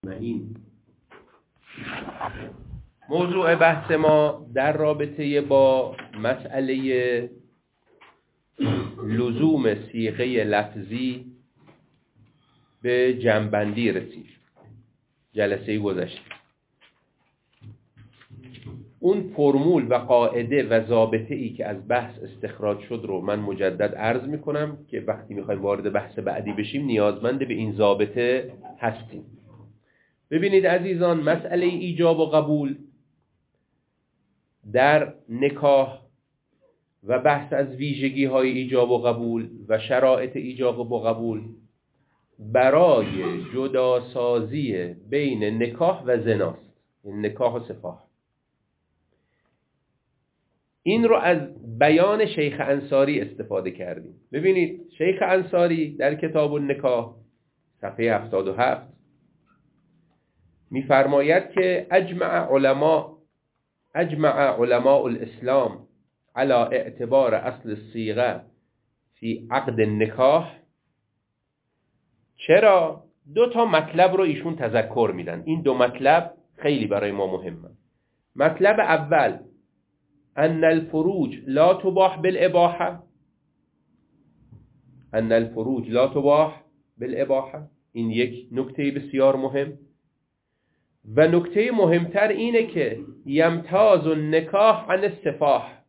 این موضوع بحث ما در رابطه با مسئله لزوم صیغه لفظی به جمع‌بندی رسید. جلسه گذشته اون فرمول و قاعده و ضابطه ای که از بحث استخراج شد رو من مجدد عرض میکنم که وقتی میخوایم وارد بحث بعدی بشیم نیازمند به این ضابطه هستیم. ببینید عزیزان، مسئله ایجاب و قبول در نکاح و بحث از ویژگی های ایجاب و قبول و شرایط ایجاب و قبول برای جداسازی بین نکاح و زناست، نکاح و سفاح. این رو از بیان شیخ انصاری استفاده کردیم. ببینید شیخ انصاری در کتاب النکاح صفحه 77 می‌فرماید که اجمع علماء الاسلام على اعتبار اصل الصیغه فی عقد النکاح. چرا؟ دو تا مطلب رو ایشون تذکر میدن. این دو مطلب خیلی برای ما مهمه. مطلب اول ان الفروج لا تباح بالاباحه، ان الفروج لا تباح بالاباحه. این یک نکته بسیار مهم. و نکته مهمتر اینه که یمتاز النکاح عن السفاح،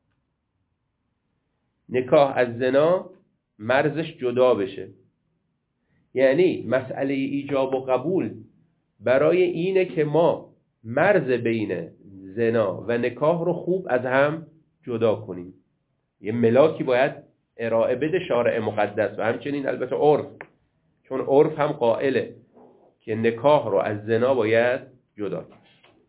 نکاح از زنا مرزش جدا بشه. یعنی مسئله ایجاب و قبول برای اینه که ما مرز بین زنا و نکاح رو خوب از هم جدا کنیم. یه ملاکی باید ارائه بده شارع مقدس و همچنین البته عرف، چون عرف هم قائله که نکاح رو از زنا باید جدا کنیم.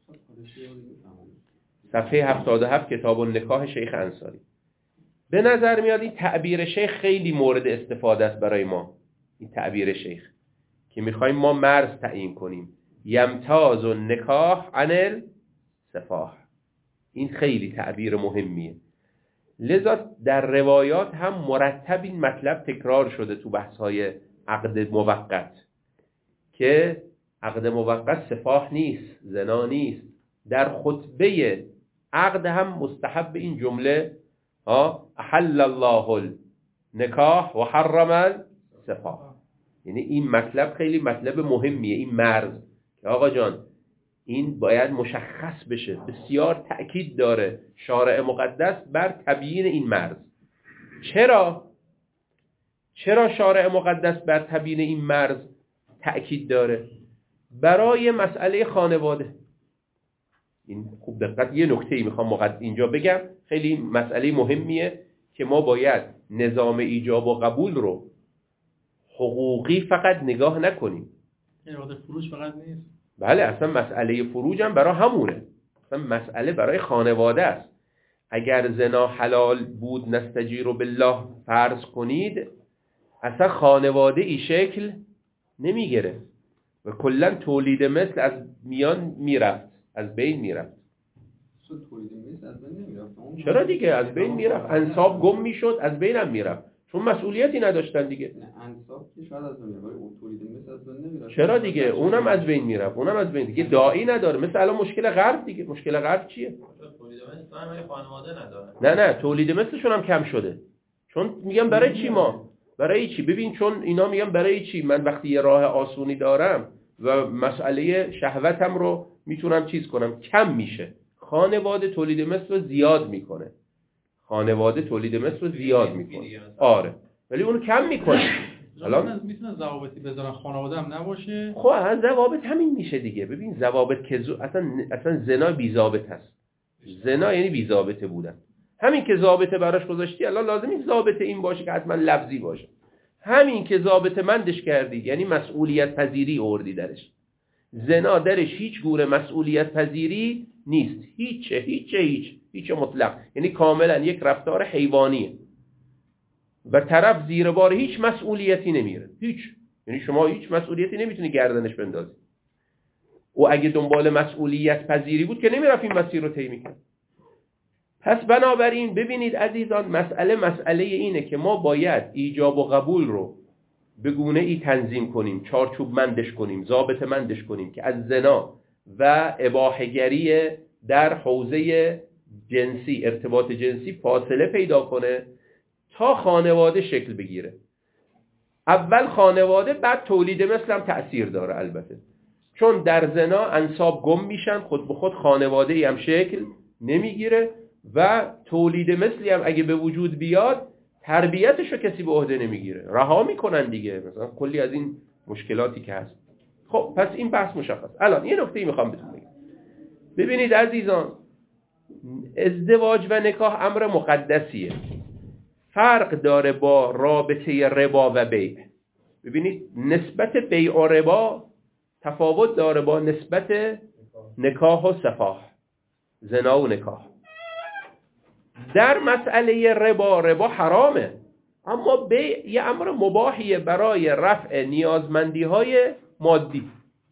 صفحه 77 کتاب النکاح شیخ انصاری. به نظر میاد این تعبیر شیخ خیلی مورد استفاده است برای ما. این تعبیر شیخ که میخوایم ما مرز تعیین کنیم، یمتاز النکاح عن السفاح. این خیلی تعبیر مهمیه. لذا در روایات هم مرتب این مطلب تکرار شده تو بحث‌های عقد موقت که عقد موقت سفاح نیست، زنا نیست. در خطبه عقد هم مستحب این جمله احل الله النکاح و حرم السفاح. یعنی این مطلب خیلی مطلب مهمیه. این مرز که آقا جان این باید مشخص بشه، بسیار تأکید داره شارع مقدس بر تبیین این مرز. چرا شارع مقدس بر تبیین این مرز تأکید داره؟ برای مسئله خانواده. این خوب دقت، یه نکته‌ای میخوام اینجا بگم، خیلی مسئله مهمیه که ما باید نظام ایجاب و قبول رو حقوقی فقط نگاه نکنیم. اراده فروج فقط نیست. بله، اصلا مسئله فروج هم برای همونه. اصلا مسئله برای خانواده است. اگر زنا حلال بود نستجیر بالله فرض کنید، اصلا خانواده ای شکل نمیگیره و کلا تولید مثل از میان میرفت، از بین میرفت. چرا دیگه؟ از بین میرفت. انساب گم میشد، از بین هم میرفت، چون مسئولیتی نداشتن دیگه. انساب که شاید از بین میره، اون تولید مثل از بین نمیره. چرا دیگه؟ اونم از بین میرفت، اونم از بین دیگه. داعی نداره. مثل الان مشکل غرب دیگه. مشکل غرب چیه؟ تولید مثل هم خانواده نداره. نه تولید مثلشون هم کم شده. چون میگم برای چی ما؟ برای چی؟ ببین چون اینا میگم برای چی من وقتی یه راه آسونی دارم و مسئله شهوتم رو میتونم چیز کنم، کم میشه. خانواده تولید مثل رو زیاد میکنه. آره، ولی اونو کم میکنه. الان میتونه ضوابطی بذارن خانواده هم نباشه. خب از ضوابط همین میشه دیگه. ببین ضوابط که اصلا زنا بی ضابط هست. زنا یعنی بی ضابطه بودن. همین که ضابطه براش گذاشتی الان لازم نیست ضابطه این باشه که حتما لفظی باشه. همین که ضابطه مندش کردی یعنی مسئولیت پذیری آوردی درش. زنا درش هیچ گونه مسئولیت پذیری نیست. هیچ مطلق. یعنی کاملا یک رفتار حیوانیه و طرف زیر بار هیچ مسئولیتی نمیره. یعنی شما هیچ مسئولیتی نمیتونی گردنش بندازی. و اگه دنبال مسئولیت پذیری بود که نمیرفت این مسیر رو طی میکرد. پس بنابراین ببینید عزیزان، مسئله اینه که ما باید ایجاب و قبول رو به گونه ای تنظیم کنیم، چارچوب مندش کنیم، ضابط مندش کنیم که از زنا و اباحه‌گری در حوزه جنسی، ارتباط جنسی فاصله پیدا کنه تا خانواده شکل بگیره. اول خانواده، بعد تولید مثل هم تأثیر داره البته، چون در زنا انساب گم میشن، خود به خود خانواده ای هم شکل نمیگیره و تولید مثلی هم اگه به وجود بیاد تربیتشو کسی به عهده نمیگیره، رها میکنن دیگه، مثلا کلی از این مشکلاتی که هست. خب پس این بحث مشخص. الان یه نکته میخوام بهتون بگم. ببینید عزیزان، ازدواج و نکاح امر مقدسیه، فرق داره با رابطه ربا و بیع. ببینید نسبت بیع و ربا تفاوت داره با نسبت نکاح و سفاح، زنا و نکاح. در مسئله ربا حرامه، اما بیع یه امر مباحیه برای رفع نیازمندی های مادی.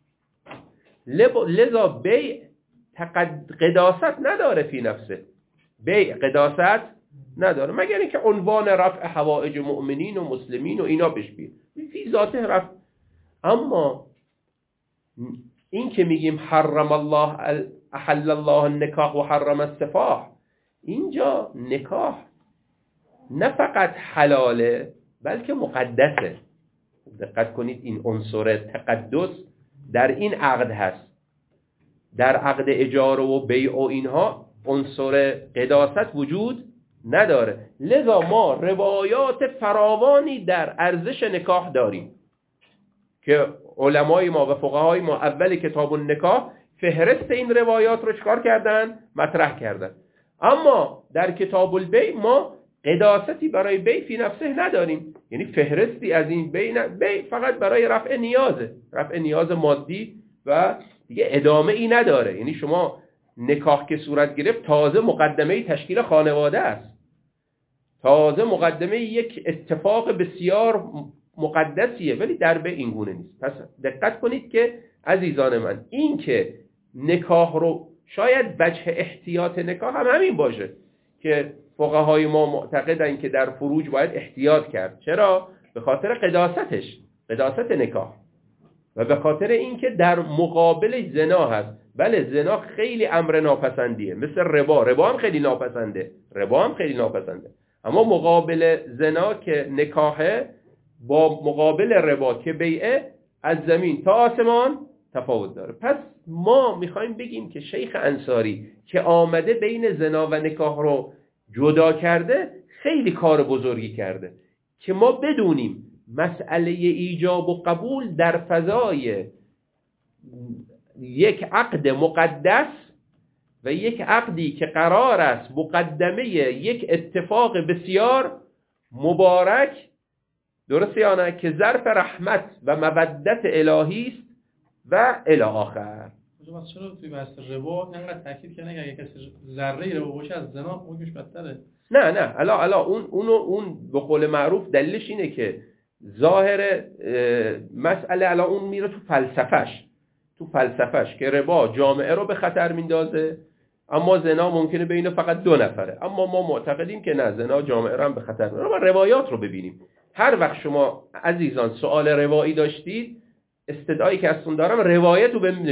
لذا بیع قداست نداره فی نفسه، بیع قداست نداره مگر اینکه عنوان رفع حوائج مؤمنین و مسلمین و اینا بهش بیاد فی ذاته رفع. اما این که میگیم حرم الله احل الله النکاح و حرم السفاح، اینجا نکاح نه فقط حلاله بلکه مقدسه. دقت کنید این عنصر تقدس در این عقد هست. در عقد اجاره و بیع و اینها عنصر قداست وجود نداره. لذا ما روایات فراوانی در ارزش نکاح داریم که علمای ما و فقهای ما اول کتاب النکاح فهرست این روایات رو چکار کردن؟ مطرح کردن. اما در کتاب البیع ما قداستی برای بیع فی نفسه نداریم، یعنی فهرستی از این بیع فقط برای رفع نیازه، رفع نیاز مادی و دیگه ادامه ای نداره. یعنی شما نکاح که صورت گرفت تازه مقدمه تشکیل خانواده است، تازه مقدمه یک اتفاق بسیار مقدسیه، ولی در بیع این گونه نیست. پس دقت کنید که عزیزان من، این که نکاح رو شاید وجه احتیاط نکاح هم همین باشه که فقهای ما معتقدن که در فروج باید احتیاط کرد. چرا؟ به خاطر قداست نکاح و به خاطر اینکه در مقابل زنا هست. بله زنا خیلی امر ناپسندیه، مثل ربا هم خیلی ناپسنده، اما مقابل زنا که نکاحه با مقابل ربا که بیعه از زمین تا آسمان تفاوت داره. پس ما میخوایم بگیم که شیخ انصاری که آمده بین زنا و نکاح رو جدا کرده خیلی کار بزرگی کرده که ما بدونیم مسئله ایجاب و قبول در فضای یک عقد مقدس و یک عقدی که قرار است مقدمه یک اتفاق بسیار مبارک، درسته یا نه، که ظرف رحمت و مودت الهی است و الی آخر. چرا توی بحث ربا اینقدر تاکید کردن که اگه کسی ذره ربا باشه از زنا اونش بدتره؟ نه الا اون به قول معروف دلیلش اینه که ظاهر مسئله الا اون میره تو فلسفهش که ربا جامعه رو به خطر میندازه، اما زنا ممکنه بین فقط 2 نفره. اما ما معتقدیم که نه، زنا جامعه رو هم به خطر میندازه. ما روایات رو ببینیم. هر وقت شما عزیزان سوال روایی داشتید، استدعایی که ازتون دارم روایت رو بهم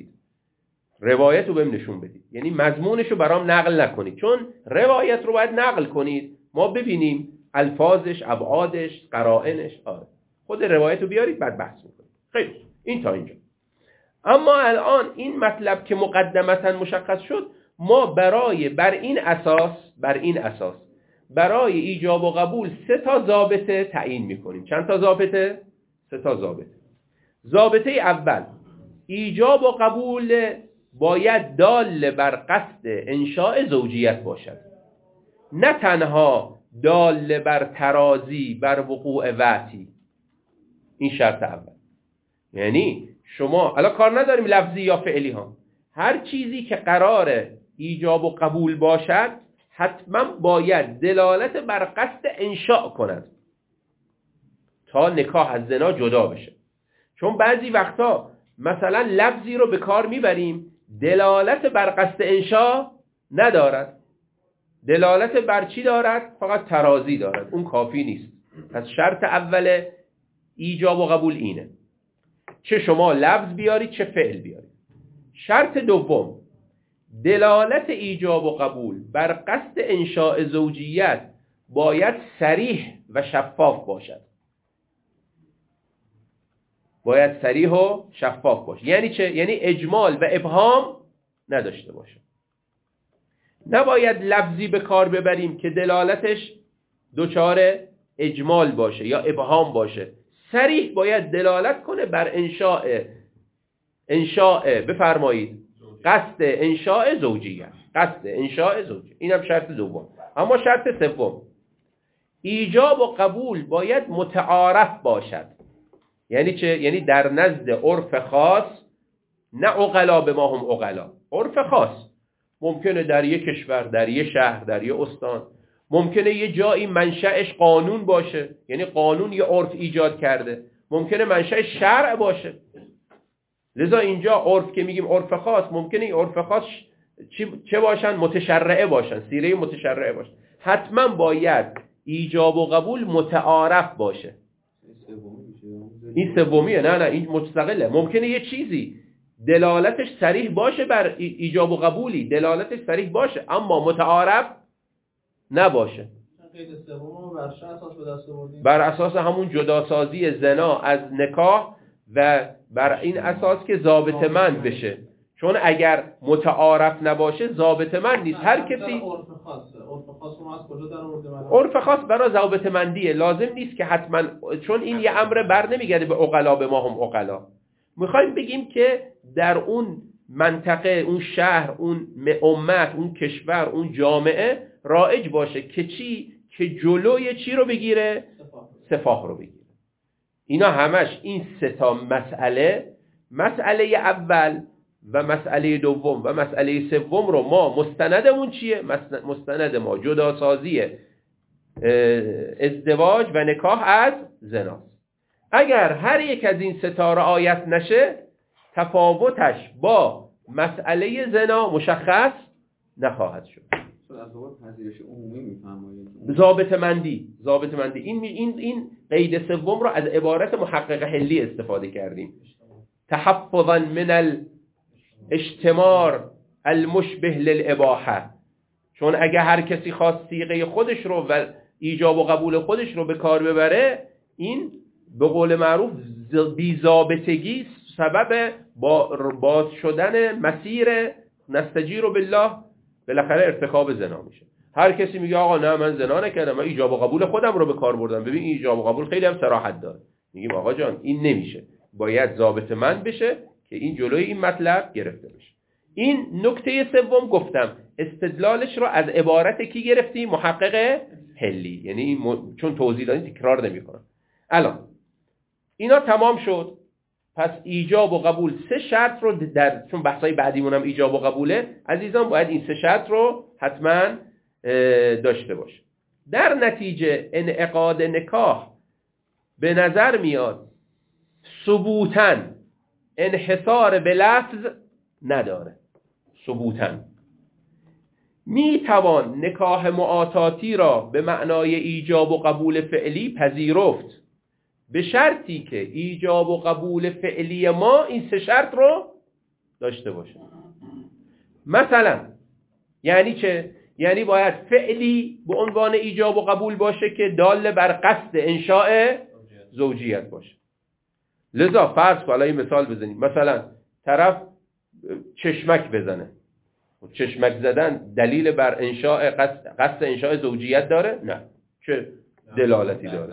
نشون بدید. یعنی مضمونش رو برام نقل نکنید، چون روایت رو باید نقل کنید، ما ببینیم الفاظش، ابعادش، قرائنش. خود روایت رو بیارید بعد بحث میکنید. خیلی این تا اینجا. اما الان این مطلب که مقدمتا مشخص شد، ما بر این اساس برای ایجاب و قبول 3 ضابطه تعیین میکنیم. چند تا ضابطه؟ 3 ضابطه. ضابطه اول، ایجاب و قبول باید دال بر قصد انشاء زوجیت باشد، نه تنها دال بر ترازی بر وقوع وعتی. این شرط اول. یعنی شما الان کار نداریم لفظی یا فعلی ها، هر چیزی که قرار ایجاب و قبول باشد حتما باید دلالت بر قصد انشاء کند تا نکاح از زنا جدا بشه. چون بعضی وقتا مثلا لفظی رو به کار میبریم دلالت بر قصد انشاء ندارد، دلالت بر چی دارد؟ فقط ترازی دارد. اون کافی نیست. پس شرط اول ایجاب و قبول اینه، چه شما لفظ بیارید چه فعل بیارید. شرط دوم، دلالت ایجاب و قبول بر قصد انشاء زوجیت باید صریح و شفاف باشد. باید صریح و شفاف باشه. یعنی چه؟ یعنی اجمال و ابهام نداشته باشه. نباید لفظی به کار ببریم که دلالتش دچار اجمال باشه یا ابهام باشه. صریح باید دلالت کنه بر انشاء بفرمایید قصد انشاء زوجیت. قصد انشاء زوجیت اینم شرط دوم. اما شرط سوم، ایجاب و قبول باید متعارف باشد. یعنی چه؟ یعنی در نزد عرف خاص، نه عقلا به ما هم عقلا، عرف خاص. ممکنه در یک کشور، در یک شهر، در یک استان، ممکنه یه جایی منشأش قانون باشه، یعنی قانون یه عرف ایجاد کرده، ممکنه منشأش شرع باشه. لذا اینجا عرف که میگیم عرف خاص، ممکنه این عرف خاص چه باشن؟ متشرعه باشن، سیره متشرعه باشن. حتما باید ایجاب و قبول متعارف باشه. این سومیه. نه این مستقله. ممکنه یه چیزی دلالتش صریح باشه بر ایجاب و قبولی، دلالتش صریح باشه اما متعارف نباشه. قید سوم بر چه اساس به دست آوردیم؟ بر اساس همون جداسازی زنا از نکاح و بر این اساس که ضابطه‌مند بشه. چون اگر متعارف نباشه ضابطه‌مند نیست. هر کسی عرف خاص رو از کجا در آورده؟ عرف خاص برای ضابطه‌مندیه. لازم نیست که حتما، چون این یه امر بر نمیگرده به عقلا به ما هم عقلا. میخوایم بگیم که در اون منطقه، اون شهر، اون امت، اون کشور، اون جامعه رایج باشه که چی؟ که جلوی چی رو بگیره؟ سفاح رو بگیره. اینا همش این سه تا مسئله اول و مسئله دوم و مسئله سوم رو ما مستندمون چیه؟ مستند ما جداسازی ازدواج و نکاح از زناست. اگر هر یک از این سه تا رعایت نشه، تفاوتش با مسئله زنا مشخص نخواهد شد. از باب پذیرش عمومی میفرمایید. ضابطه‌مندی. این قید سوم رو از عبارت محقق حلی استفاده کردیم. تحفظا من الاجتمار المشبه للاباحه. چون اگه هر کسی خواست صیغه خودش رو و ایجاب و قبول خودش رو به کار ببره، این به قول معروف بی‌ضابطگی سبب باز شدن مسیر نستجیر بالله بالاخره ارتکاب زنا میشه. هر کسی میگه آقا نه من زنا نکردم، من ایجاب و قبول خودم رو به کار بردم. ببین این ایجاب و قبول خیلی هم صراحت داره. میگیم آقا جان این نمیشه، باید ضابطه‌مند بشه که این جلوی این مطلب گرفته بشه. این نکته سوم گفتم استدلالش رو از عبارت کی گرفتیم؟ محقق حلی. یعنی چون توضیح دادیم تکرار نمی‌کنم. الان اینا تمام شد. پس ایجاب و قبول سه شرط رو چون بحثای بعدیمون هم ایجاب و قبوله، عزیزان باید این سه شرط رو حتما داشته باشه. در نتیجه انعقاد نکاح به نظر میاد ثبوتاً انحصار به لفظ نداره. ثبوتاً میتوان نکاح معاطاتی را به معنای ایجاب و قبول فعلی پذیرفت، به شرطی که ایجاب و قبول فعلی ما این سه شرط رو داشته باشه. مثلا یعنی چه؟ یعنی باید فعلی به عنوان ایجاب و قبول باشه که دال بر قصد انشاء زوجیت باشه. لذا فرض کن الان مثال بزنیم، مثلا طرف چشمک بزنه. چشمک زدن دلیل بر انشاء قصد انشاء زوجیت داره؟ نه. چه دلالتی داره؟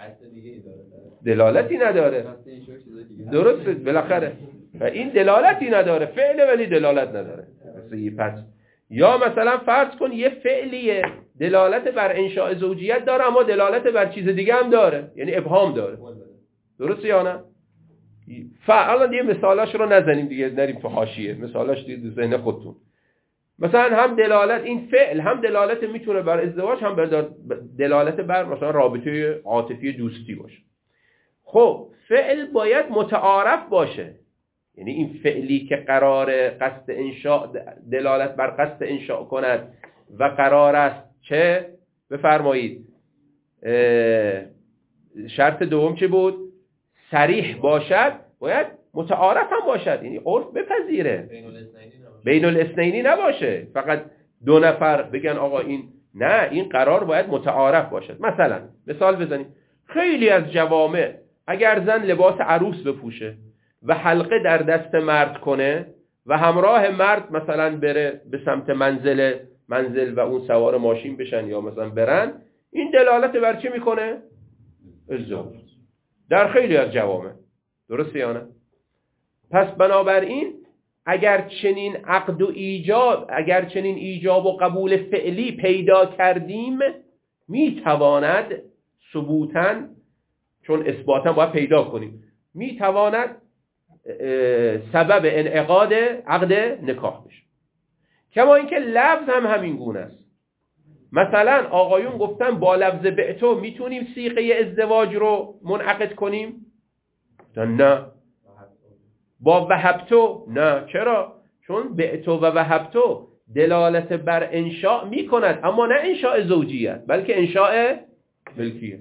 دلالتی نداره. درسته بالاخره. و این دلالتی نداره، فعل ولی دلالت نداره. پس یا مثلا فرض کن یه فعلیه دلالت بر انشاء زوجیت داره اما دلالت بر چیز دیگه هم داره، یعنی ابهام داره. درسته یا نه؟ الان یه مثالاش رو نزنیم دیگه، نریم تو حاشیه، مثالاش دیگه ذهن خودتون. مثلا هم دلالت این فعل هم دلالت میتونه بر ازدواج، هم دلالت بر مثلا رابطه عاطفی دوستی باشه. خب فعل باید متعارف باشه، یعنی این فعلی که قرار قصد انشاء دلالت بر قصد انشاء کند و قرار است چه؟ بفرمایید شرط دوم چه بود؟ صریح باشد باید متعارف هم باشد، یعنی عرف بپذیره، بین الاثنینی نباشه فقط دو نفر بگن آقا این نه، این قرار باید متعارف باشد. مثلا مثال بزنیم، خیلی از جوامع اگر زن لباس عروس بپوشه و حلقه در دست مرد کنه و همراه مرد مثلا بره به سمت منزل و اون سوار ماشین بشن یا مثلا برن، این دلالت بر چی میکنه؟ ازدواج در خیلی از جوامع. درسته یا نه؟ پس بنابراین اگر چنین عقد و ایجاب، اگر چنین ایجاب و قبول فعلی پیدا کردیم، میتواند ثبوتاً، چون اثباتاً باید پیدا کنیم، میتواند سبب انعقاد عقد نکاح بشه. کما اینکه لفظ هم همین گونه است. مثلا آقایون گفتن با لفظ بعتو میتونیم صیغه ازدواج رو منعقد کنیم؟ نه. با وهبتو نه. چرا؟ چون بعتو و وهبتو دلالت بر انشاء میکند، اما نه انشاء زوجیت بلکه انشاء ملکیت.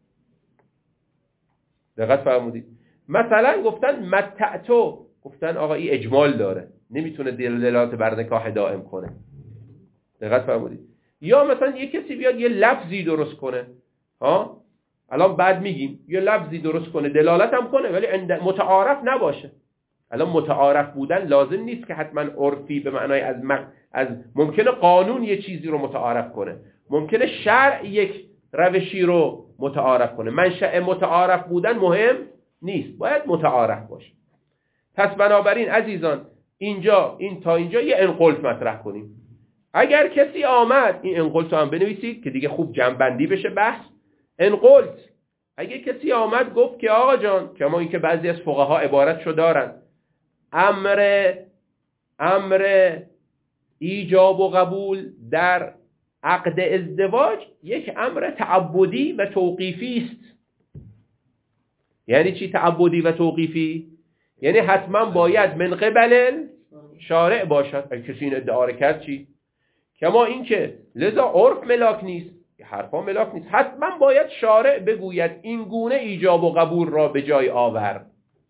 دقت فرمودید؟ مثلا گفتن متعتو، گفتن آقا این اجمال داره، نمیتونه دلالت بر نکاح دائم کنه. دقت فرمودید؟ یا مثلا یه کسی بیاد یه لفظی درست کنه، الان بعد میگیم یه لفظی درست کنه دلالت هم کنه ولی متعارف نباشه. الان متعارف بودن لازم نیست که حتما عرفی به معنای از ممکنه قانون یه چیزی رو متعارف کنه، ممکنه شرع یک روشی رو متعارف کنه. منشأ متعارف بودن مهم نیست، باید متعارف باشه. پس بنابراین عزیزان تا اینجا یه انقلت مطرح کنیم. اگر کسی آمد، این انقلت رو هم بنویسید که دیگه خوب جمع‌بندی بشه بحث. انقلت، اگه کسی آمد گفت که آقا جان، کما اینکه بعضی از فقها عبارتشو دارن، امر ایجاب و قبول در عقد ازدواج یک امر تعبدی و توقیفی است. یعنی چی تعبدی و توقیفی؟ یعنی حتما باید من قبل شارع باشد. اگه کسی این ادعا کرد چی؟ کما اینکه لذا عرف ملاک نیست، حرفا ملاک نیست، حتما باید شارع بگوید این گونه ایجاب و قبول را به جای آورد.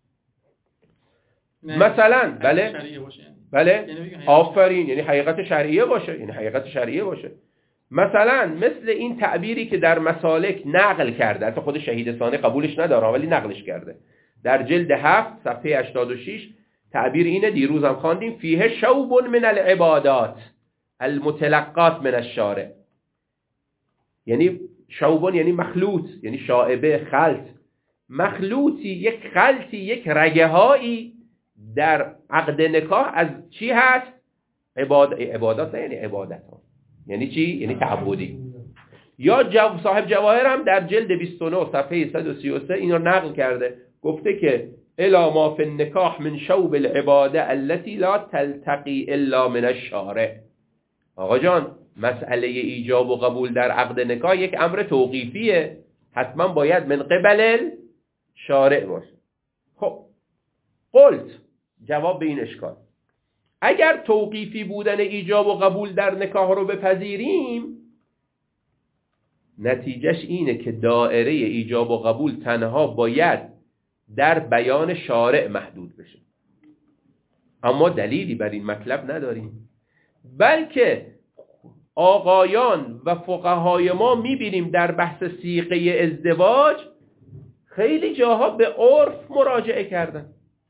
مثلا بله آفرین، یعنی حقیقت شرعیه باشه. مثلا مثل این تعبیری که در مسالک نقل کرده، حتی خود شهید ثانی قبولش نداره ولی نقلش کرده، در جلد 7 صفحه 86 تعبیر اینه، دیروز هم خواندیم، فیه شوب من العبادات المتلقات من الشارع. یعنی شوبون یعنی مخلوط، یعنی شائبه، خلط، مخلوطی، یک خلطی، یک رگه هایی در عقد نکاح از چی هست؟ عبادات یعنی عبادت ها. یعنی چی؟ یعنی تعبدی. یا صاحب جواهر هم در جلد 29 صفحه 133 این رو نقل کرده، گفته که الا ما فی النکاح من شوب العباده التي لا تلتقی الا من الشارع. آقا جان، مسئله ایجاب و قبول در عقد نکاح یک امر توقیفیه، حتما باید من قبل شارع باشه. خب قلت، جواب به این اشکال، اگر توقیفی بودن ایجاب و قبول در نکاح رو بپذیریم، نتیجهش اینه که دائره ایجاب و قبول تنها باید در بیان شارع محدود بشه. اما دلیلی بر این مطلب نداریم، بلکه آقایان و فقهای ما میبینیم در بحث صیغه ازدواج خیلی جاها به عرف مراجعه کردن.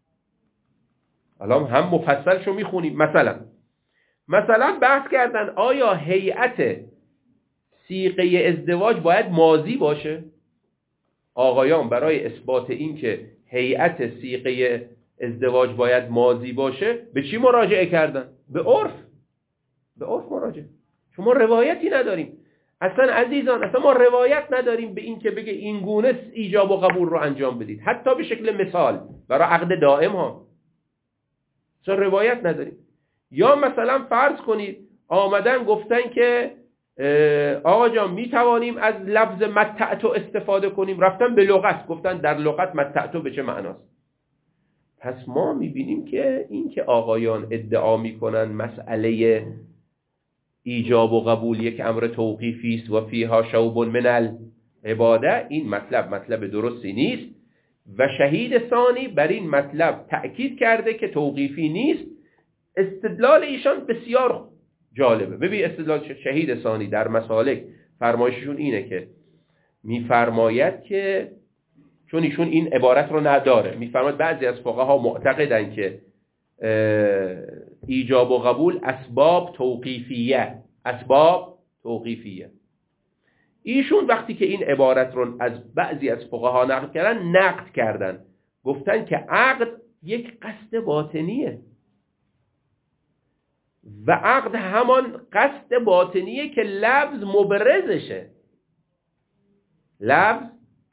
الان هم مفصلشو میخونیم. مثلا بحث کردن آیا هیئت صیغه ازدواج باید ماضی باشه؟ آقایان برای اثبات این که هیئت صیغه ازدواج باید ماضی باشه به چی مراجعه کردن؟ به عرف مراجعه. شما روایتی نداریم اصلا عزیزان، اصلا ما روایت نداریم به این که بگه این گونه ایجاب و قبول رو انجام بدید، حتی به شکل مثال برای عقد دائم ها اصلا روایت نداریم. یا مثلا فرض کنید آمدن گفتن که آقا جان می توانیم از لفظ متعتو استفاده کنیم، رفتن به لغت گفتن در لغت متعتو به چه معناست. پس ما میبینیم که این که آقایان ادعا میکنن مسئله ایجاب و قبول یک امر توقیفی است و فیها شوب من العباده، این مطلب درستی نیست. و شهید ثانی بر این مطلب تأکید کرده که توقیفی نیست. استدلال ایشان بسیار جالبه. ببین استدلال شهید ثانی در مسالک فرمایششون اینه که میفرماید که چون ایشون این عبارت رو نداره، میفرماید بعضی از فقها معتقدن که ایجاب و قبول اسباب توقیفیه. ایشون وقتی که این عبارت رو از بعضی از فقها نقل کردن، نقد کردن، گفتن که عقد یک قصد باطنیه و عقد همان قصد باطنیه که لفظ مبرزشه. لفظ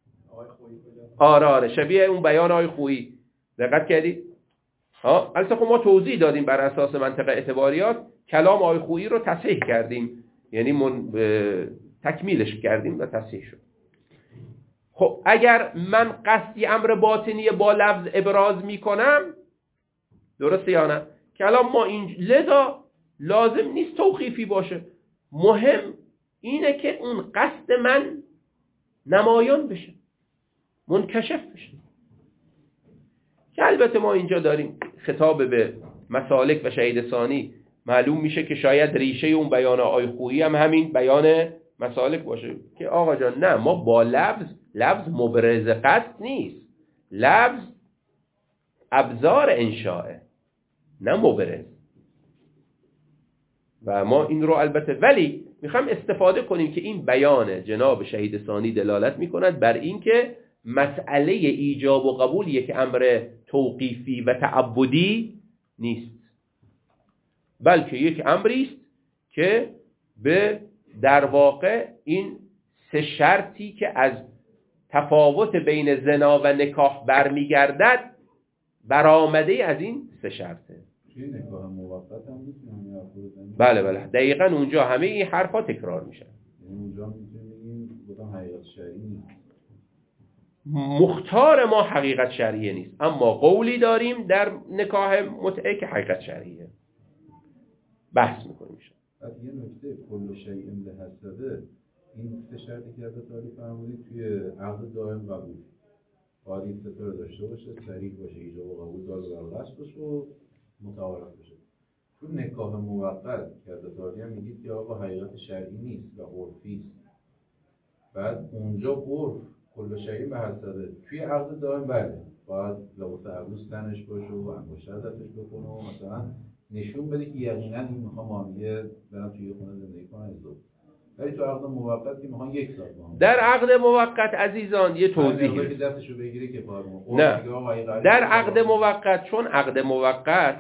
آره شبیه اون بیان آقای خویی. دقت کردید؟ البته خب ما توضیح دادیم بر اساس منطق اعتباریات کلام آقای خویی رو تصحیح کردیم، یعنی تکمیلش کردیم و تصحیح شد. خب اگر من قصدی امر باطنی با لفظ ابراز میکنم، درسته یا نه؟ کلام ما این لذا لازم نیست توقیفی باشه، مهم اینه که اون قصد من نمایان بشه، منکشف بشه. که البته ما اینجا داریم خطاب به مسالک و شهید ثانی، معلوم میشه که شاید ریشه اون بیان آقای خویی هم همین بیان مسالک باشه که آقا جان نه، ما با لفظ مبرز قصد نیست، لفظ ابزار انشاءه نه مبرز. و ما این رو البته ولی میخوام استفاده کنیم که این بیان جناب شهید ثانی دلالت میکند بر این که مسئله ایجاب و قبول یک امر توقیفی و تعبدی نیست، بلکه یک امری است که به در واقع این سه شرطی که از تفاوت بین زنا و نکاح برمیگردد برآمده از این سه شرطه. نکاح موقت هم میتونیم بله دقیقاً اونجا همه این حرفا تکرار میشن. اونجا میتونیم بگیم حقیقت شرعی نیست. مختار ما حقیقت شرعیه نیست، اما قولی داریم در نکاح متعه که حقیقت شرعیه. بحث میکنیم. بعد یه نکته کل شیء بحسبه، این سه شرطی که حضرت علی فرمودید توی عقد دائم قبول باید این سه رو داشته باشه، صریح باشه، ایجاب و قبول داره بر قصد باشه و متعارف باشه. تو نکاح موقت که حضرت علی هم میگید که آقا حقیقت شرعی نیست و عرفی است، بعد اونجا عرف کل شیء بحسبه، توی عقد دائم بله باید لباس عروس تنش باشه و انگشتر دستش بکنه و مثلا نشون بده که یقینا این میخوام معامله برام توی خونه زندگی کنم ازدواج. ولی تو عقد موقت که میخوان یک سال با در عقد موقت عزیزان یه توضیحی که دستشو بگیره که نه، در عقد موقت چون عقد موقت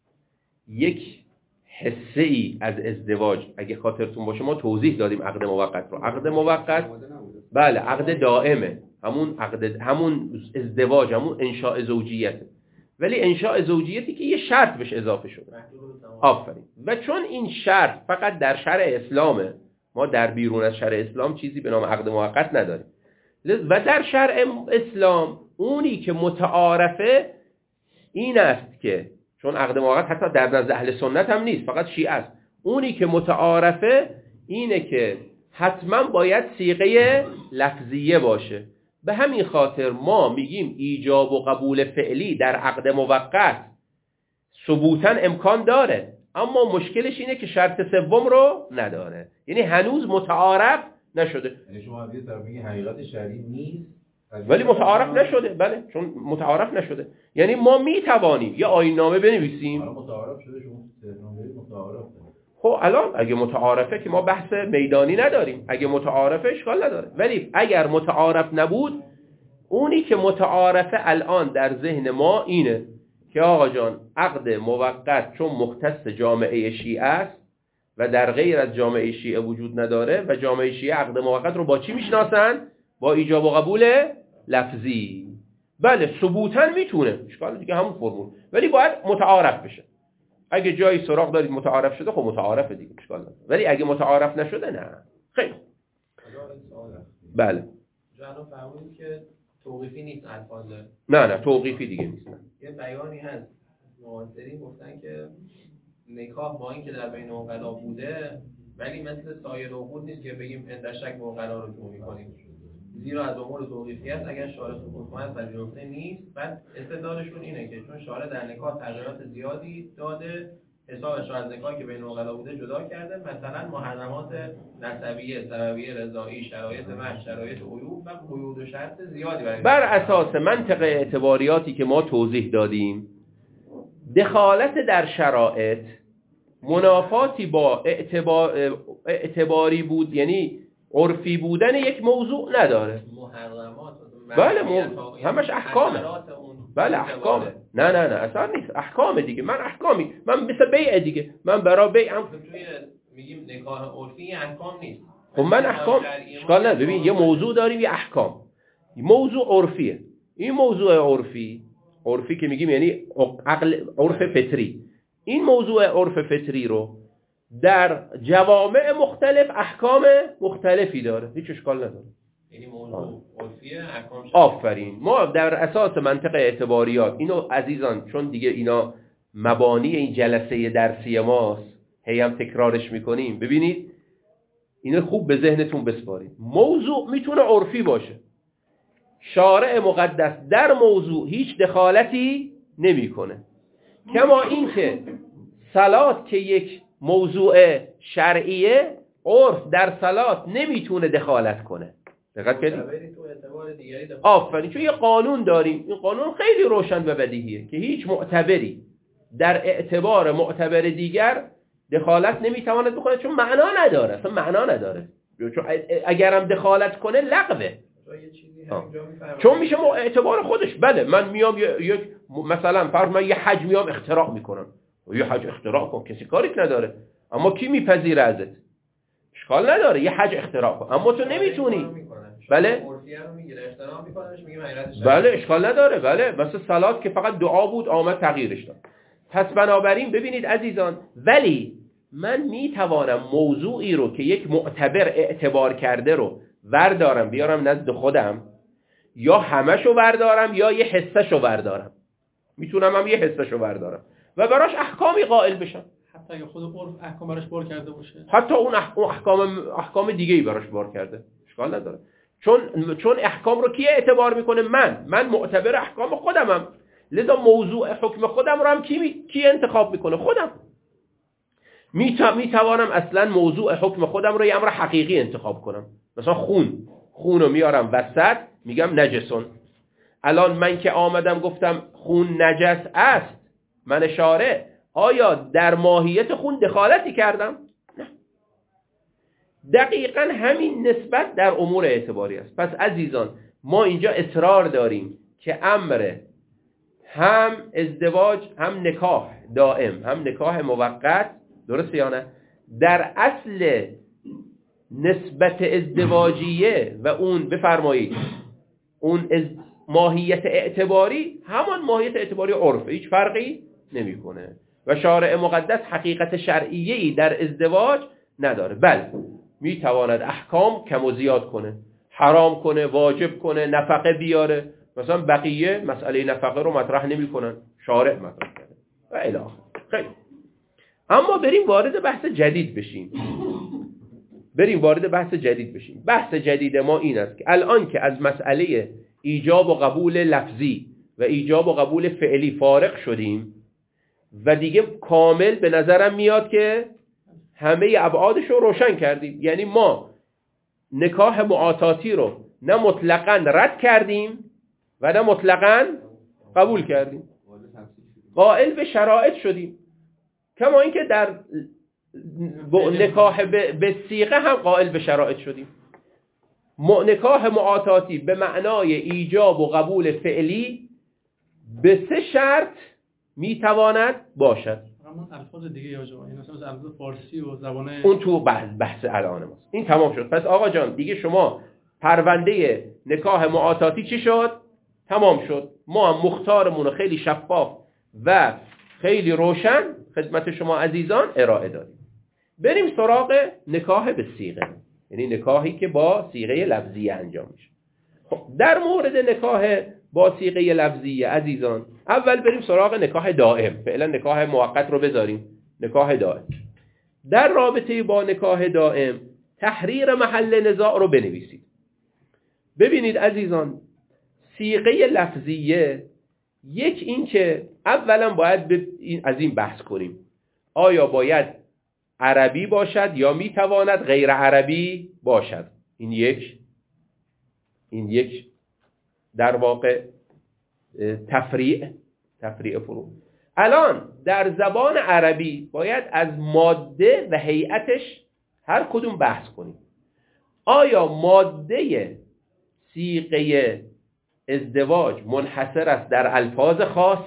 یک حصه ای از ازدواج، اگه خاطرتون باشه ما توضیح دادیم عقد موقت رو. عقد موقت بله عقد دائمه، همون ازدواج، همون انشاء زوجیته، ولی انشاء زوجیتی که یه شرط بهش اضافه شده. آفرین. و چون این شرط فقط در شرع اسلامه، ما در بیرون از شرع اسلام چیزی به نام عقد موقت نداریم، و در شرع اسلام اونی که متعارفه این است که چون عقد موقت حتی در نزد اهل سنت هم نیست، فقط شیعه است، اونی که متعارفه اینه که حتما باید صیغه لفظیه باشه. به همین خاطر ما میگیم ایجاب و قبول فعلی در عقد موقت ثبوتاً امکان داره، اما مشکلش اینه که شرط سوم رو نداره، یعنی هنوز متعارف نشده. یعنی شما از یه طرف میگی حقیقت شرعی نیست ولی متعارف نشده. بله چون متعارف نشده، یعنی ما میتوانیم یه آیین‌نامه بنویسیم. حالا متعارف شده، شما تهران برید متعارف. خب الان اگه متعارفه که ما بحث میدانی نداریم، اگه متعارفه اشکال نداره، ولی اگر متعارف نبود، اونی که متعارفه الان در ذهن ما اینه که آقا جان عقد موقت چون مختص جامعه شیعه است و در غیر از جامعه شیعه وجود نداره و جامعه شیعه عقد موقت رو با چی میشناسن؟ با ایجاب و قبول لفظی. بله ثبوتاً میتونه، اشکال دیگه همون فرمول، ولی باید متعارف بشه. اگه جایی سراغ دارید متعارف شده خب متعارفه دیگه، اشکال نداره، ولی اگه متعارف نشده نه. خیلی بله جناب فرمودید که توقیفی نیست الفاظ. نه توقیفی دیگه نیست. یه بیانی هست معاصرین گفتن که نکاح با این که در بین عقلا بوده ولی مثل سایر عقود نیست که بگیم اندشک با عقلا رو جو می‌کنیم. زیرا از امور توقیفی است اگر شارع سکوت کند پذیرفته نیست. بعد استدلالشون اینه که چون شارع در نکاح تغییرات زیادی داده، حسابش رو از نکاحی که بین عقلا بوده جدا کرده، مثلا محرمات نسبیه، سببیه، رضایی، شرایط محض، شرایط عیوب و قیود و شرط زیادی بر اساس منطق اعتباریاتی که ما توضیح دادیم، دخالت در شرایط منافاتی با اعتباری بود، یعنی عرفی بودن یک موضوع نداره. محرمات بله همش احکامه. بله احکامه. نه اصلا نیست، احکامه دیگه. من احکامی، من مثل بیع دیگه، من برای بیعم توی میگیم نکاح عرفی احکام نیست. خب من احکام اشکال نداره. ببین یه موضوع داریم، یه احکام. موضوع عرفیه. این موضوع عرفی که میگیم یعنی عرف فطری. این موضوع عرف فطری رو در جوامع مختلف احکام مختلفی داره، هیچ اشکال نداره. یعنی موضوع عرفیه احکام شد. آفرین. ما در اساس منطق اعتباریات اینو عزیزان، چون دیگه اینا مبانی این جلسه درسی ماست، هی هم تکرارش میکنیم، ببینید اینو خوب به ذهنتون بسپارید. موضوع میتونه عرفی باشه، شارع مقدس در موضوع هیچ دخالتی نمیکنه. کما این که صلات که یک موضوع شرعیه، عرف در صلات نمیتونه دخالت کنه. دقت کردید؟ آفرین. چون یه قانون داریم، این قانون خیلی روشن و بدیهیه که هیچ معتبری در اعتبار معتبر دیگر دخالت نمیتواند بکنه، چون معنا نداره، اصلا معنا نداره. چون اگرم دخالت کنه لغوه، چون میشه اعتبار خودش. بله من میام یک مثلا فرض من یه حج میام اختراع میکنم، یه حج اختراع کن، کسی کاری نداره، اما کی میپذیره ازت؟ اشکال نداره یه حج اختراع کن، اما تو نمیتونی. بله بله اشکال نداره. بله مثل صلات که فقط دعا بود آمد تغییرش داد. پس بنابراین ببینید عزیزان، ولی من میتوانم موضوعی رو که یک معتبر اعتبار کرده رو وردارم بیارم نزد خودم، یا همشو وردارم یا یه حصهشو وردارم. میتونم هم یه حصهشو وردارم و براش احکامی قائل بشم، حتی اگه خود عرف احکام براش بار کرده باشه، حتی اون احکام دیگه‌ای براش بار کرده، اشکال نداره. چون احکام رو کی اعتبار میکنه؟ من معتبر احکام خودمم، لذا موضوع حکم خودم رو هم کی انتخاب میکنه؟ خودم. میتوانم اصلا موضوع حکم خودم رو یه امر حقیقی انتخاب کنم. مثلا خون رو میارم وسط، میگم نجسون. الان من که آمدم گفتم خون نجس است، من شارع، آیا در ماهیت خون دخالتی کردم؟ نه. دقیقا همین نسبت در امور اعتباری است. پس عزیزان ما اینجا اصرار داریم که امر هم ازدواج، هم نکاح دائم، هم نکاح موقت، درسته یا نه، در اصل نسبت ازدواجیه و اون بفرمایید اون ماهیت اعتباری همان ماهیت اعتباری عرفه، هیچ فرقی نمیکنه و شارع مقدس حقیقت شرعیه‌ای در ازدواج نداره. بله میتواند احکام کم و زیاد کنه، حرام کنه، واجب کنه، نفقه بیاره. مثلا بقیه مسئله نفقه رو مطرح نمیکنن، شارع مطرح کرده و الی آخر. خیلی. اما بریم وارد بحث جدید بشیم. بحث جدید ما این است که الان که از مسئله ایجاب و قبول لفظی و ایجاب و قبول فعلی فارغ شدیم و دیگه کامل به نظرم میاد که همه ابعادش رو روشن کردیم. یعنی ما نکاح معاطاتی رو نه مطلقاً رد کردیم و نه مطلقاً قبول کردیم، قائل به شرایط شدیم. کما اینکه در نکاح به صیغه هم قائل به شرایط شدیم. نکاح معاطاتی به معنای ایجاب و قبول فعلی به 3 شرط میتواند باشد. همون الفاظ دیگه یا جا، این مثلا الفاظ فارسی و زبان اون تو بحث الان ماست. این تمام شد. پس آقا جان دیگه شما پرونده نکاح معاطاتی چی شد؟ تمام شد. ما هم مختارمون رو خیلی شفاف و خیلی روشن خدمت شما عزیزان ارائه دادیم. بریم سراغ نکاح به صیغه، یعنی نکاحی که با صیغه لفظیه انجام میشه. خب در مورد نکاح با صیغه لفظیه عزیزان، اول بریم سراغ نکاح دائم. فعلا نکاح موقت رو بذاریم، نکاح دائم. در رابطه با نکاح دائم تحریر محل نزاع رو بنویسید. ببینید عزیزان، صیغه لفظیه، یک این که اولا باید از این بحث کنیم آیا باید عربی باشد یا میتواند غیر عربی باشد. این یک در واقع تفریع فرو. الان در زبان عربی باید از ماده و هیئتش هر کدوم بحث کنیم. آیا ماده صیغه ازدواج منحصر است در الفاظ خاص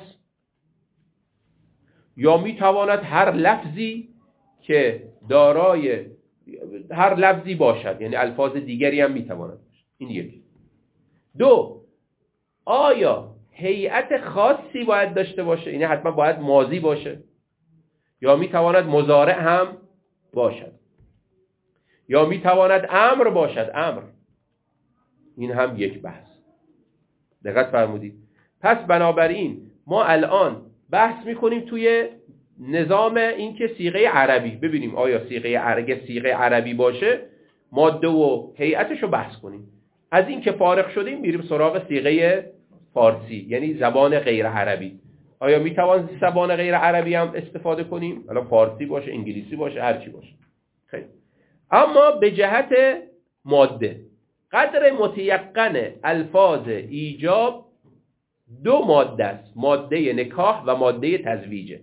یا میتواند هر لفظی که دارای هر لفظی باشد، یعنی الفاظ دیگری هم میتواند باشد. این یک. دو، آیا هیئت خاصی باید داشته باشه، یعنی حتما باید ماضی باشه یا میتواند مضارع هم باشد یا میتواند امر باشد. امر، این هم یک بحث. دقت فرمودید؟ پس بنابراین ما الان بحث میکنیم توی نظام این که صیغه عربی، ببینیم آیا صیغه عربی باشه ماده و هیئتش رو بحث کنیم. از این که فارغ شدیم میریم سراغ صیغه فارسی، یعنی زبان غیر عربی. آیا میتوان زبان غیر عربی هم استفاده کنیم؟ الان فارسی باشه، انگلیسی باشه، هر چی باشه. خیلی. اما به جهت ماده، قدر متیقن الفاظ ایجاب دو ماده است، ماده نکاح و ماده تزویج.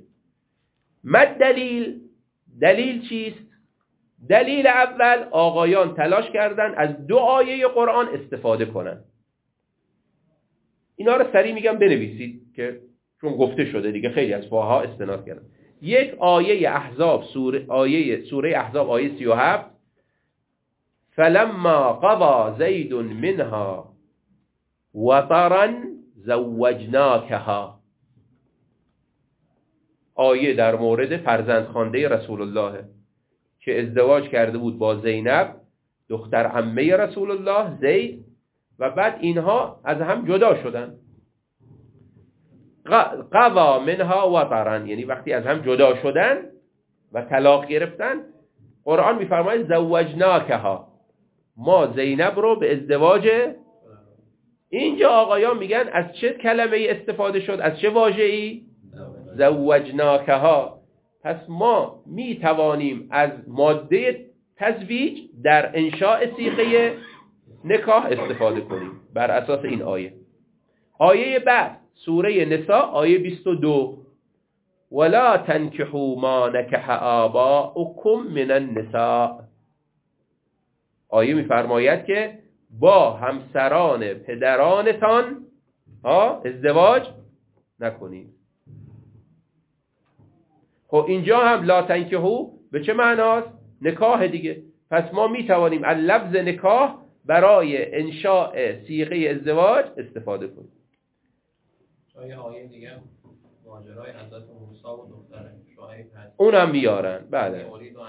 دلیل چیست؟ دلیل اول، آقایان تلاش کردن از دو آیه قرآن استفاده کنن. اینا رو سریع میگم بنویسید که چون گفته شده دیگه، خیلی از فقها استناد کردن. یک آیه احزاب، سوره احزاب آیه 37، فلما قضا زید منها وطرا زوجناکها. آیه در مورد فرزندخوانده رسول الله که ازدواج کرده بود با زینب دختر عمه رسول الله زید، و بعد اینها از هم جدا شدن. قضا منها وطرا، یعنی وقتی از هم جدا شدن و طلاق گرفتن، قرآن میفرماید زوجناکها، ما زینب رو به ازدواج. اینجا آقایان میگن از چه کلمه استفاده شد، از چه واژه‌ای؟ زوجناکها. پس ما میتوانیم از ماده تزویج در انشاء صیغه نکاح استفاده کنیم بر اساس این آیه. آیه بعد سوره نساء آیه 22، ولا تنکحوا ما نکح آباؤکم من النساء. آیه میفرماید که با همسران پدرانتان ازدواج نکنید. خب اینجا هم لا تنکحوا به چه معناست؟ نکاح دیگه. پس ما میتوانیم از لفظ نکاح برای انشاء صیغه ازدواج استفاده کنیم. آیه دیگه ماجرای حضرت موسی و دختر شعیب هست، اون هم میارن. بله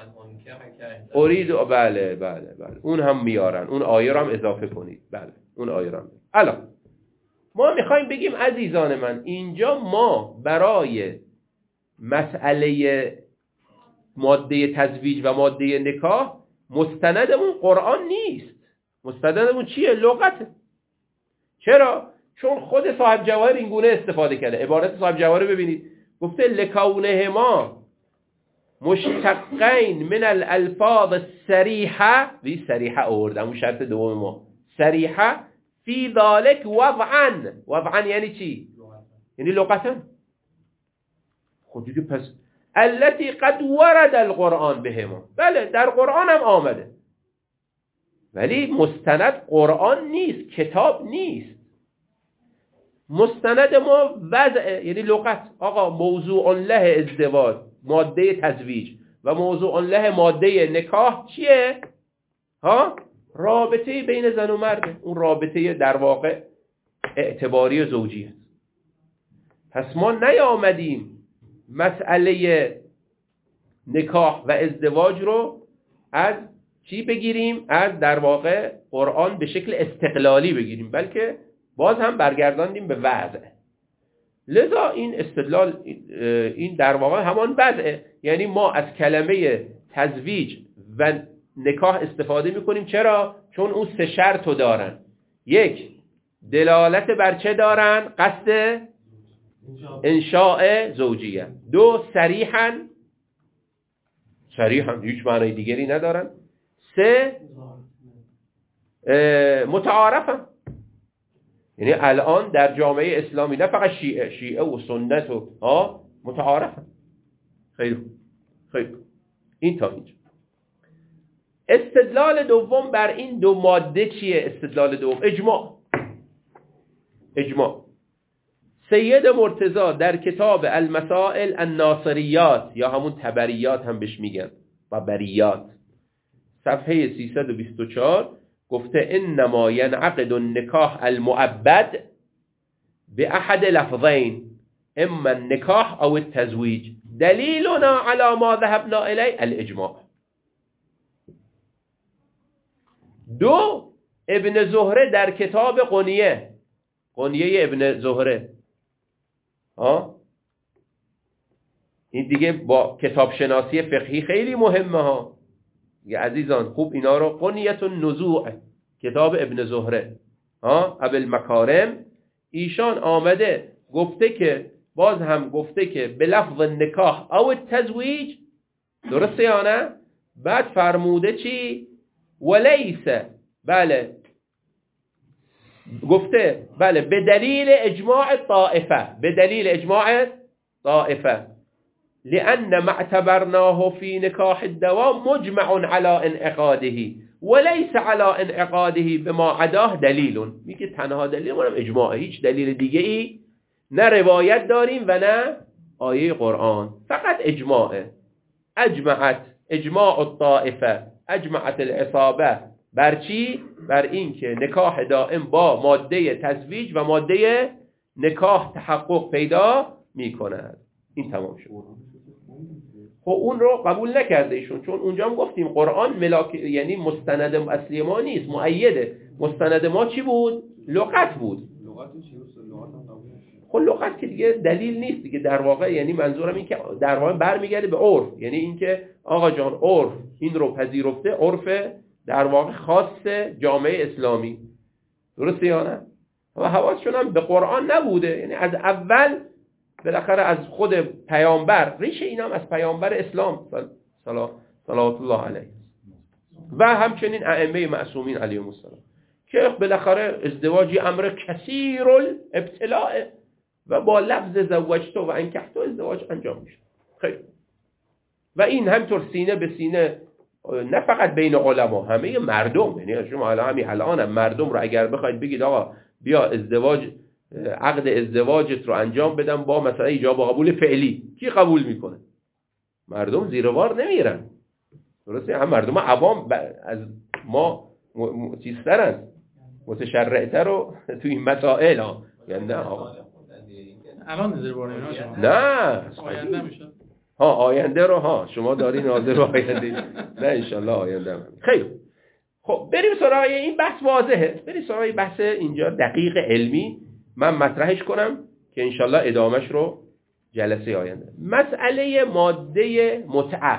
بله اون هم میارن. اون آیه رو هم اضافه کنید. بله اون آیه رو هم. الان ما میخوایم بگیم عزیزان من، اینجا ما برای مسئله ماده تزویج و ماده نکاح مستندمون قرآن نیست. مستندمون چیه؟ لغته. چرا؟ چون خود صاحب جواهر این گونه استفاده کرده. عبارت صاحب جواهر ببینید، گفته لکونهما مشتقین من الالفاظ الصریحه، وی صریحه آوردم، اون شرط دوم ما، صریحه فی ذالک وضعا یعنی چی؟ یعنی لغتا. خود دیگه پس التي قد ورد القرآن بهما، بله در قرآن هم آمده، ولی مستند قرآن نیست، کتاب نیست. مستند ما وضع، یعنی لغت. آقا موضوع له ازدواج ماده تزویج و موضوع له ماده نکاح چیه؟ رابطه بین زن و مرد، اون رابطه در واقع اعتباری زوجیه. پس ما نیامدیم مسئله نکاح و ازدواج رو از چی بگیریم؟ از در واقع قرآن به شکل استقلالی بگیریم، بلکه باز هم برگرداندیم به وضع. لذا این استدلال این در واقع همان وضعه. یعنی ما از کلمه تزویج و نکاح استفاده میکنیم. چرا؟ چون اون سه شرط رو دارن. یک، دلالت بر چه دارن؟ قصد انشاء زوجیه. دو، صریحاً هیچ معنی دیگری ندارن. سه، متعارفاً، یعنی الان در جامعه اسلامی نه فقط شیعه و سنت و متعارفن. خیلی این تا اینجا. استدلال دوم بر این دو ماده چیه؟ استدلال دوم اجماع. سید مرتضی در کتاب المسائل الناصریات یا همون تبریات هم بهش میگن و بریات، صفحه 324 گفته انما ینعقد النکاح المؤبد به احد لفظین، اما النکاح او التزویج، دلیلنا على ما ذهبنا الیه الاجماع. دو، ابن زهره در کتاب قنیه ابن زهره، این دیگه با کتاب شناسی فقهی خیلی مهمه ها عزیزان، خوب اینا رو. قنیت النزوع، کتاب ابن زهره، ابوالمکارم، ایشان آمده گفته که باز هم گفته که به لفظ نکاح او تزویج، درسته یا نه؟ بعد فرموده چی؟ ولیسه، بله گفته بله به دلیل اجماع طائفه، لأن ما اعتبرناه في نكاح الدوام مجمع على انعقاده وليس على انعقاده بما عداه دلیل. میگه تنها دلیل ما اجماع، هیچ دلیل دیگه ای نه روایت داریم و نه آیه قرآن، فقط اجماعه. اجماع الطائفه، اجمعت العصابه بر چی؟ بر این که نکاح دائم با ماده تزویج و ماده نکاح تحقق پیدا می کند. این تمام شد. خب اون رو قبول نکرده ایشون، چون اونجا هم گفتیم قرآن ملاک، یعنی مستند اصلی ما نیست، مؤیده. مستند ما چی بود؟ لغت بود. خب لغت که دیگه دلیل نیست دیگه در واقع، یعنی منظورم این که در واقع برمیگرده به عرف، یعنی این که آقا جان عرف این رو پذیرفته، عرف در واقع خاص جامعه اسلامی، درسته یا نه؟ و حواسشون هم به قرآن نبوده، یعنی از اول بالاخره از خود پیامبر، ریشه اینا هم از پیامبر اسلام صلوات الله علیه و همچنین ائمه معصومین علیهم السلام، که بالاخره ازدواجی امر کثیر الابتلاء و با لفظ زوجت و انکحت ازدواج انجام میشه. خیلی و این همطور سینه به سینه، نه فقط بین علما، همه مردم. یعنی شما الان هم مردم رو اگر بخواید بگید آقا بیا عقد ازدواجت رو انجام بدم با مثلا ایجاب و قبول فعلی، کی قبول میکنه؟ مردم زیر بار نمیرن، درسته؟ هم مردم عوام از ما چیزترن، متشرعتر رو تو این مسائل ها، یعنی نه آقا الان زیر بار نمیرن، نه آینده میشه. آینده رو شما داری ناظر آینده، نه انشالله آینده. خیلی خب بریم سراغ این بحث واضحه، بریم سراغ بحث اینجا دقیق علمی من مطرحش کنم که انشالله ادامش رو جلسه آینده. مسئله ماده متعه،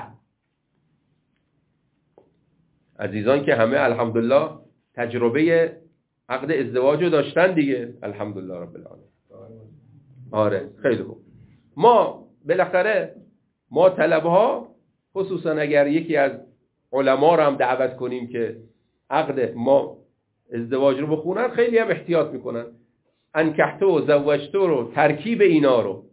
عزیزان که همه الحمدلله تجربه عقد ازدواج رو داشتن دیگه، الحمدلله رب العالمین. آره خیلی خوب. ما بالاخره ما طلبه ها، خصوصا اگر یکی از علما رو هم دعوت کنیم که عقد ما ازدواج رو بخونن، خیلی هم احتیاط میکنن. انکحتو و زوجتو رو، ترکیب اینا رو،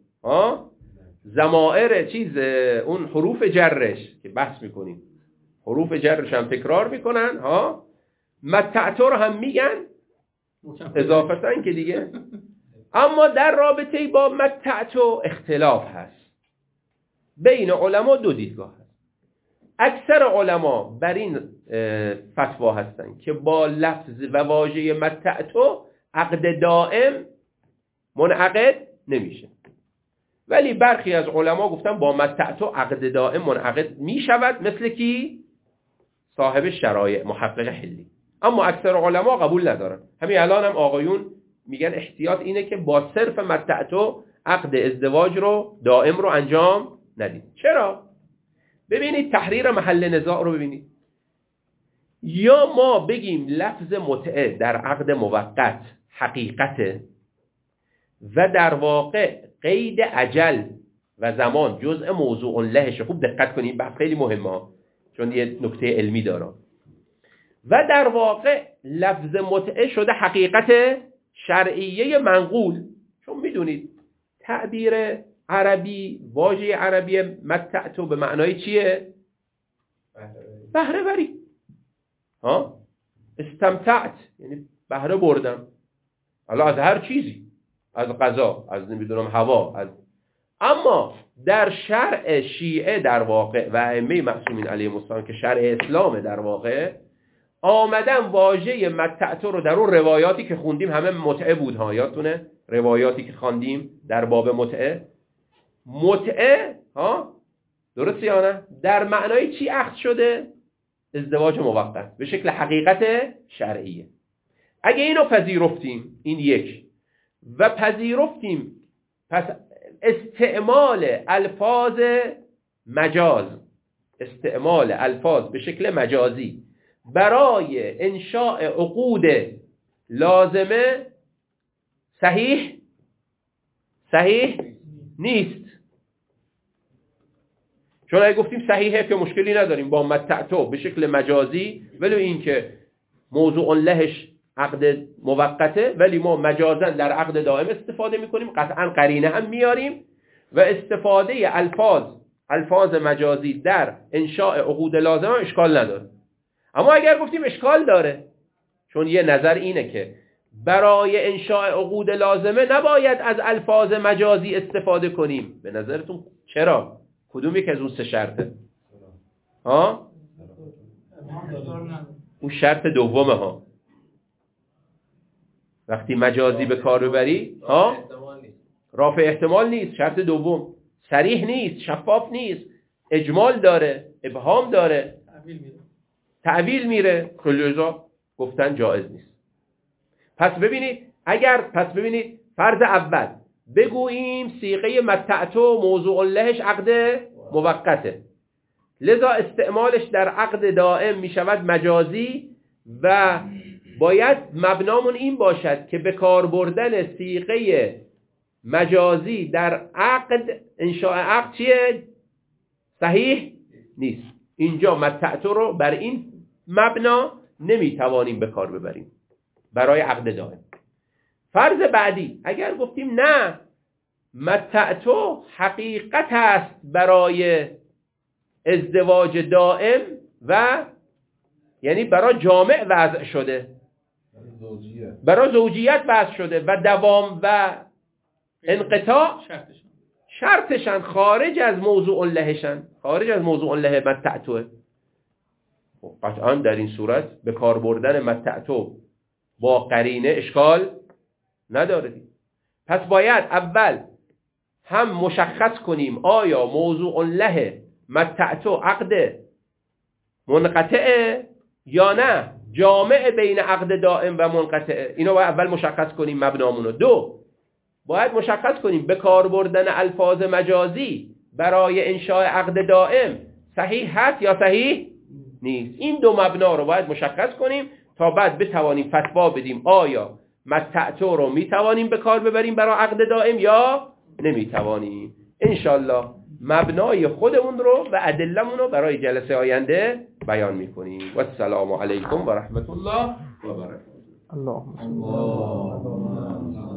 ضمائر چیز اون حروف جرش که بحث میکنیم، حروف جرش هم تکرار میکنن، متعتو رو هم میگن اضافتن که دیگه. اما در رابطه با متعتو اختلاف هست بین علما، دو دیدگاه هست. اکثر علما بر این فتوا هستن که با لفظ و واژه متعتو عقد دائم منعقد نمیشه، ولی برخی از علما گفتن با متعتو عقد دائم منعقد میشود، مثل کی؟ صاحب شرایع، محقق حلی. اما اکثر علما قبول ندارن. همین الان هم آقایون میگن احتیاط اینه که با صرف متعتو عقد ازدواج رو دائم رو انجام ندید. چرا؟ ببینید تحریر محل نزاع رو ببینید. یا ما بگیم لفظ متعه در عقد موقت حقیقته و در واقع قید اجل و زمان جزء موضوع لهش. خوب دقت کنید، بحث خیلی مهمه چون یه نکته علمی داره. و در واقع لفظ متعه شده حقیقت شرعیه منقول. چون میدونید تعبیر عربی، واژه عربی متعتو به معنای چیه؟ بهره بری. استمتعت یعنی بهره بردم، حالا از هر چیزی، از غذا، از نمیدونم هوا، از. اما در شرع شیعه در واقع و ائمه معصومین علیهم السلام که شرع اسلامه در واقع آمدن واژه متعتو رو در اون روایاتی که خوندیم، همه متعه بود ها، یادتونه روایاتی که خواندیم در باب متعه ها، درسته یا نه؟ در معنای چی عقد شده؟ ازدواج موقت به شکل حقیقت شرعیه. اگه اینو پذیرفتیم، این یک، و پذیرفتیم پس استعمال الفاظ مجاز، استعمال الفاظ به شکل مجازی برای انشاء عقود لازمه صحیح نیست. چون اگه گفتیم صحیحه که مشکلی نداریم با متعتو به شکل مجازی، ولی این که موضوع لهش عقد موقته ولی ما مجازا در عقد دائم استفاده میکنیم، قطعا قرینه هم میاریم و استفاده الفاظ مجازی در انشاء عقود لازمه اشکال نداره. اما اگر گفتیم اشکال داره، چون یه نظر اینه که برای انشاء عقود لازمه نباید از الفاظ مجازی استفاده کنیم. به نظرتون چرا؟ کدوم یک از اون سه شرطه؟ اون شرط دومه ها. وقتی مجازی به کار ببری رافع احتمال نیست، شرط دوم صریح نیست، شفاف نیست، اجمال داره، ابهام داره، تعویل میره، کلیوزا گفتن جایز نیست. پس ببینید فرض اول بگوییم صیغه متعتو موضوع لهش عقد موقته، لذا استعمالش در عقد دائم می شود مجازی و باید مبنامون این باشد که به کار بردن صیغه مجازی در عقد، انشاء عقد چیه؟ صحیح نیست. اینجا متعتو رو بر این مبنا نمیتوانیم به کار ببریم برای عقد دائم. فرض بعدی اگر گفتیم نه، متعتو حقیقت است برای ازدواج دائم و یعنی برای جامع وضع شده، برای زوجیت وضع شده و دوام و انقطاع شرطشن خارج از موضوع لهشن، خارج از موضوع له متعتوه. قطعا در این صورت به کار بردن متعتو با قرینه اشکال نداره. پس باید اول هم مشخص کنیم آیا موضوع له متعتو عقد منقطعه یا نه جامع بین عقد دائم و منقطعه. اینو باید اول مشخص کنیم مبنامونو. دو، باید مشخص کنیم به کار بردن الفاظ مجازی برای انشاء عقد دائم صحیح هست یا صحیح نیست. این دو مبنا رو باید مشخص کنیم تا بعد بتوانیم فتوا بدیم آیا متعتو رو میتوانیم به کار ببریم برای عقد دائم یا نمیتوانیم. انشالله مبنای خودمون رو و ادلمون رو برای جلسه آینده بیان میکنیم. و السلام علیکم و رحمت الله و برکاته. اللهم